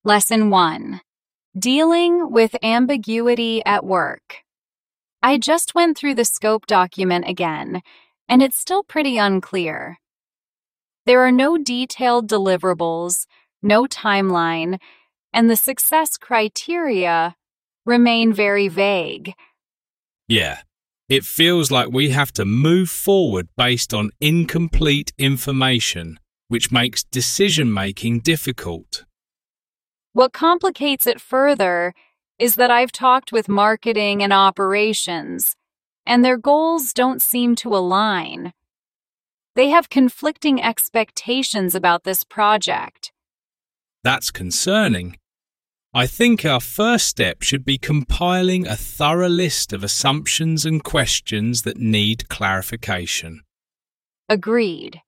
Lesson 1. Dealing with ambiguity at work. I just went through the scope document again, and it's still pretty unclear. There are no detailed deliverables, no timeline, and the success criteria remain very vague. Yeah, it feels like we have to move forward based on incomplete information, which makes decision-making difficult. What complicates it further is that I've talked with marketing and operations, and their goals don't seem to align. They have conflicting expectations about this project. That's concerning. I think our first step should be compiling a thorough list of assumptions and questions that need clarification. Agreed.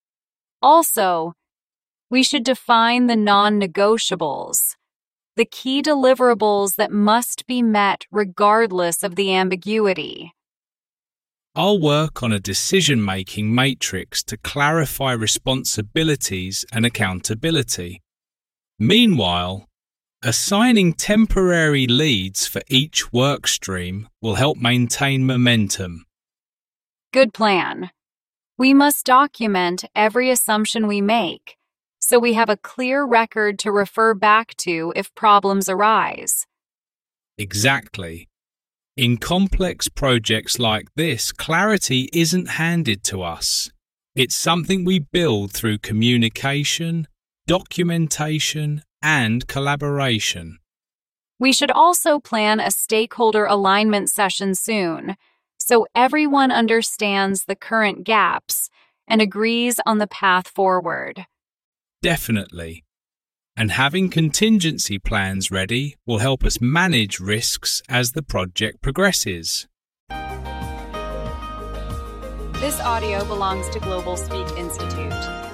Also, we should define the non-negotiables, the key deliverables that must be met regardless of the ambiguity. I'll work on a decision-making matrix to clarify responsibilities and accountability. Meanwhile, assigning temporary leads for each work stream will help maintain momentum. Good plan. We must document every assumption we make, so we have a clear record to refer back to if problems arise. Exactly. In complex projects like this, clarity isn't handed to us. It's something we build through communication, documentation, and collaboration. We should also plan a stakeholder alignment session soon, so everyone understands the current gaps and agrees on the path forward. Definitely. And having contingency plans ready will help us manage risks as the project progresses. This audio belongs to Global Speak Institute.